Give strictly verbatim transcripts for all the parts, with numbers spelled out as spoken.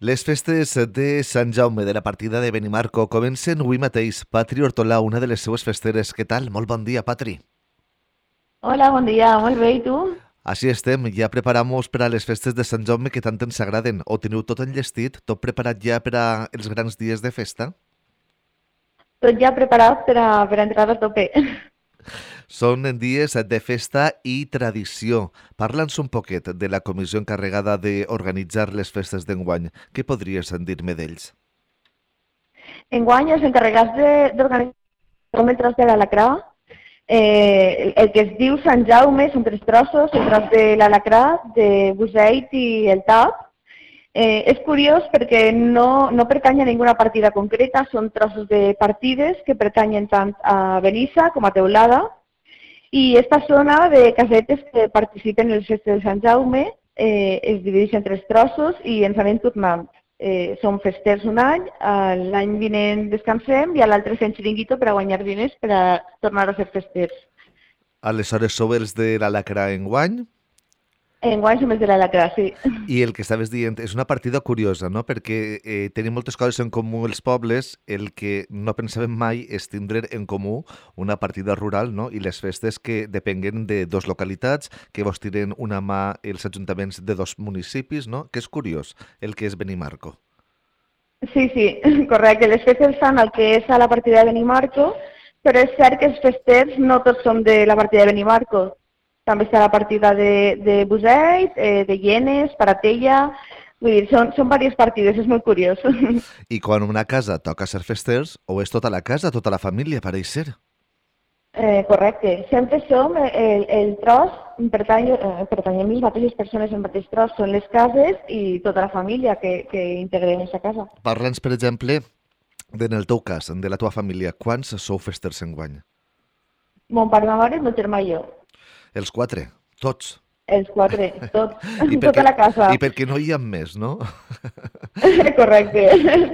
Les festes de Sant Jaume de la partida de Benimarco comencen avui mateix. Patri Hortolà, una de les seues festeres. Què tal? Molt bon dia, Patri. Hola, bon dia, molt bé, i tu? Així estem, ja preparamos per a les festes de Sant Jaume que tant ens agraden. Ho teniu tot enllestit? Tot preparat ja per a els grans dies de festa? Tot ja preparat per a, per a entrar a tope. Són en dies de festa i tradició. Parla'ns un poquet de la comissió encarregada d'organitzar les festes d'enguany. Què podries dir-me d'ells? Enguany, els encarregats de- d'organitzar el tros de l'Alacrà, eh, el que es diu Sant Jaume són tres trossos, el tros de l'Alacrà, de Buseit i el Tap. Eh, és curiós perquè no, no pertany a ninguna partida concreta, són trossos de partides que pertanyen tant a Benissa com a Teulada. I esta zona de casetes que participen en les festes de Sant Jaume eh, es divideix en tres trossos i ens anem tornant. Eh, som festers un any, eh, l'any vinent descansem i a l'altre fem xiringuito per a guanyar diners per a tornar a ser festers. Aleshores, sou els de l'Alacrà enguany? Enguany som els de l'Alacrà, sí. I el que estaves dient és una partida curiosa, no? Perquè eh, tenim moltes coses en comú els pobles, el que no pensàvem mai és tindre en comú una partida rural, no? I les festes que depenguen de dos localitats, que vos tiren una mà els ajuntaments de dos municipis, no? Que és curiós, el que és Benimarco. Sí, sí, correcte. Les festes fan el que és a la partida de Benimarco, però és cert que els festers no tots som de la partida de Benimarco. També està la partida de, de Buseit, eh, de Llenes, Paratella. Vull dir, són, són diverses partides, és molt curiós. I quan una casa toca ser festers, o és tota la casa, tota la família, pareix ser. Eh, correcte. Sempre som el, el tros, pertany, eh, pertanyem les mateixes persones en el mateix tros, són les cases i tota la família que, que integrem aquesta casa. Parla'ns, per exemple, de, en el teu cas, de la tua família. Quants sou festers enguany? Mon pare, ma mare, meu germà i jo. Els quatre, tots. Els quatre, tots, I tota perquè, la casa. I perquè no hi ha més, no? Correcte.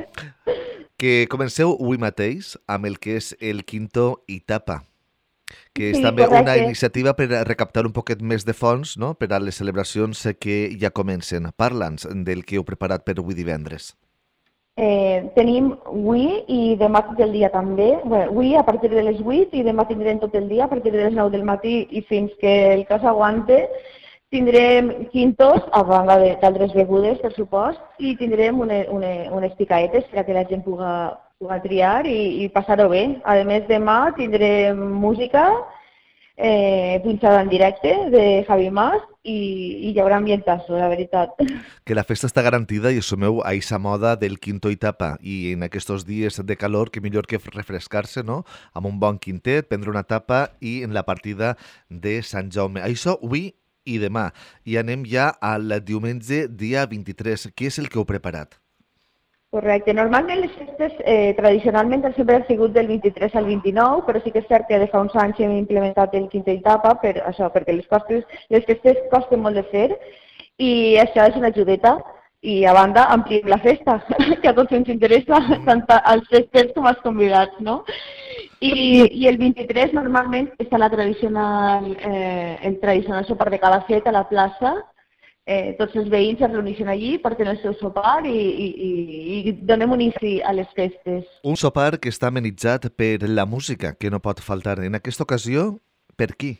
Que comenceu avui mateix amb el que és el Quinto i Tapa, que és Sí, també una correcte. iniciativa per a recaptar un poquet més de fons, no?, per a les celebracions que ja comencen. Parla'ns del que heu preparat per avui divendres. Eh, tenim avui i demà tot el dia també. Bé, avui a partir de les vuit i demà tindrem tot el dia a partir de les nou del matí i fins que el cas aguante. Tindrem quintos, a banda de- d'altres begudes, per supost, i tindrem une, une, unes picaetes perquè la gent puga, puga triar i, i passar-ho bé. A més, demà tindrem música eh, pinxada en directe de Javi Mas i, i hi haurà ambientazo, la veritat. Que la festa està garantida i assumeu a eixa moda del Quinto i Tapa. I en aquests dies de calor, que millor que refrescar-se, no?, amb un bon quintet, prendre una tapa i en la partida de Sant Jaume. Això avui i demà. I anem ja al diumenge, dia vint-i-tres. Què és el que heu preparat? Correcte. Normalment les festes eh, tradicionalment sempre han sigut del vint-i-tres al vint-i-nou, però sí que és cert que de fa uns anys hem implementat el quinta etapa per això, perquè les, costes, les festes costen molt de fer i això és una ajudeta. I a banda ampliem la festa, que a tots ens interessa, tant als festers com als convidats, no? I, i el vint-i-tres normalment està la tradicional, eh, el tradicional sopar de Calafet a la plaça. Eh, tots els veïns es reuneixen allí, porten el seu sopar i, i, i, i donem un inici a les festes. Un sopar que està amenitzat per la música, que no pot faltar. En aquesta ocasió, per qui?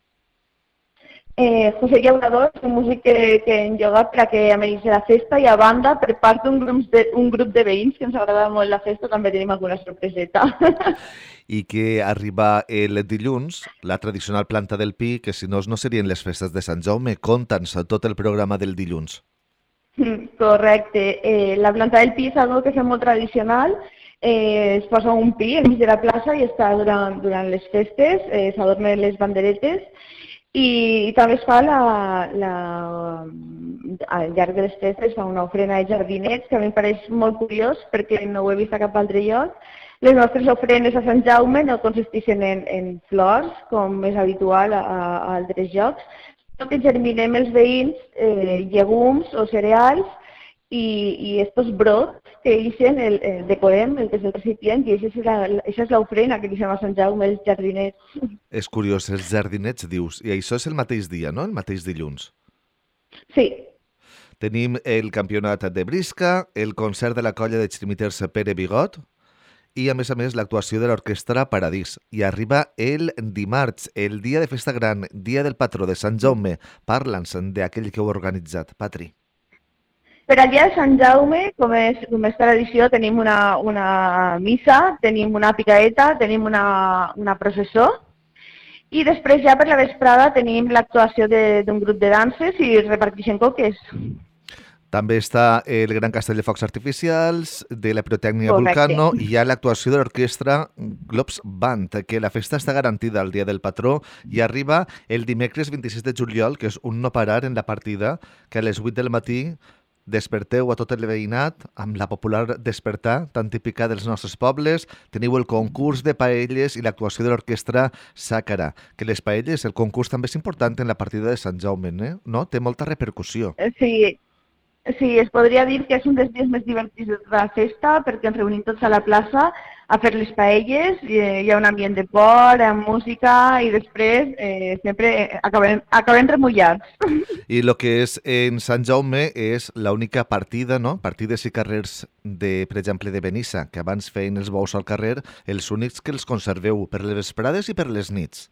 Eh, José Llaurador és un músic que, que hem llogat per a que amenitzi la festa i a banda, per part d'un grup, de, un grup de veïns que ens agrada molt la festa, també tenim alguna sorpreseta. I que arriba el dilluns, la tradicional planta del pi, que si no, no serien les festes de Sant Jaume. Conta'ns tot el programa del dilluns. Correcte. Eh, la planta del pi és algo que fem molt tradicional. Eh, es posa un pi enmig de la plaça i està durant, durant les festes, eh, s'adornen les banderetes i, i també es fa la, la, al llarg de les festes fa una ofrena de jardinets que a mi em pareix molt curiós perquè no ho he vist a cap altre lloc. Les nostres ofrenes a Sant Jaume no consisteixen en, en flors, com és habitual a, a altres llocs, sinó que germinem els veïns eh, llegums o cereals i, i estos brots que ixen, el, el decorem, el que és el recipient, i això és la, això és l'ofrena que li fem a Sant Jaume, els jardinets. És curiós, els jardinets, dius, i això és el mateix dia, no?, el mateix dilluns. Sí. Tenim el campionat de brisca, el concert de la colla de ximiters Pere Bigot i, a més a més, l'actuació de l'orquestra Paradís. I arriba el dimarts, el dia de festa gran, dia del patró de Sant Jaume. Parla'ns d'aquell que heu organitzat, Patri. Per al dia de Sant Jaume, com és, com és tradició, tenim una, una missa, tenim una picaeta, tenim una, una processó i després ja per la vesprada tenim l'actuació d'un grup de danses i reparteixen coques. També està el Gran Castell de Focs Artificials, de la Pirotècnia Correcte. Vulcano i hi ha l'actuació de l'orquestra Globs Band, que la festa està garantida el dia del patró i arriba el dimecres vint-i-sis de juliol, que és un no parar en la partida, que a les vuit del matí desperteu a tot el veïnat amb la popular despertar, tan típica dels nostres pobles. Teniu el concurs de paelles i l'actuació de l'orquestra Sàcara. Que les paelles, el concurs també és important en la partida de Sant Jaume, eh? No? Té molta repercussió. Sí, sí, es podria dir que és un dels dies més divertits de la festa perquè ens reunim tots a la plaça a fer les paelles, hi ha un ambient de por, amb música i després eh, sempre acabem, acabem remullats. I el que és en Sant Jaume és l'única partida, no? Partides i carrers, de, per exemple, de Benissa, que abans feien els bous al carrer, els únics que els conserveu per les vesprades i per les nits.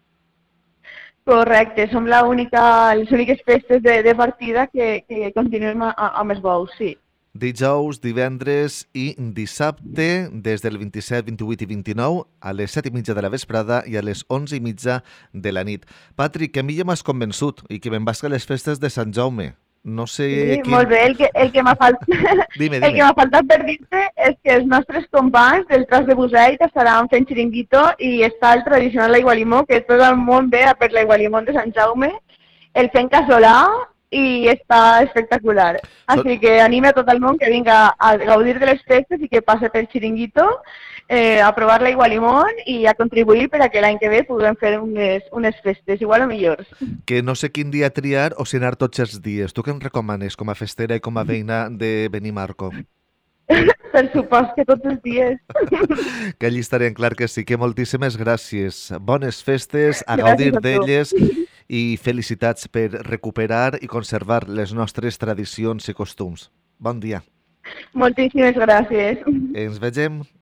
Correcte, som la única, les úniques festes de, de partida que, que continuem amb els bous, sí. Dijous, divendres i dissabte, des del vint-i-set, vint-i-vuit i vint-i-nou, a les set i mitja de la vesprada i a les onze i mitja de la nit. Patri, que a mi ja m'has convençut i que me'n vas a les festes de Sant Jaume. No sé... Sí, quin... molt bé. El que, el que m'ha falt... dime, el que dime. m'ha faltat per dir-te és que els nostres companys del Tras de Buseit estaran fent xiringuito i està el tradicional aigualimó, que tot el món ve a per l'aigualimó de Sant Jaume, el fent casolà, i està espectacular. Així que anime a tot el món que vinga a gaudir de les festes i que passe pel xiringuito, eh, a provar l'aigualimón i a contribuir per a que l'any que ve puguem fer unes, unes festes igual o millors. Que no sé quin dia triar o si anar tots els dies. Tu què em recomanes com a festera i com a veïna de Benimarco? Per supost que tots els dies. Que allí estarem, clar que sí. Que moltíssimes gràcies. Bones festes, a Gràcies gaudir a tu. d'elles i felicitats per recuperar i conservar les nostres tradicions i costums. Bon dia. Moltíssimes gràcies. Ens vegem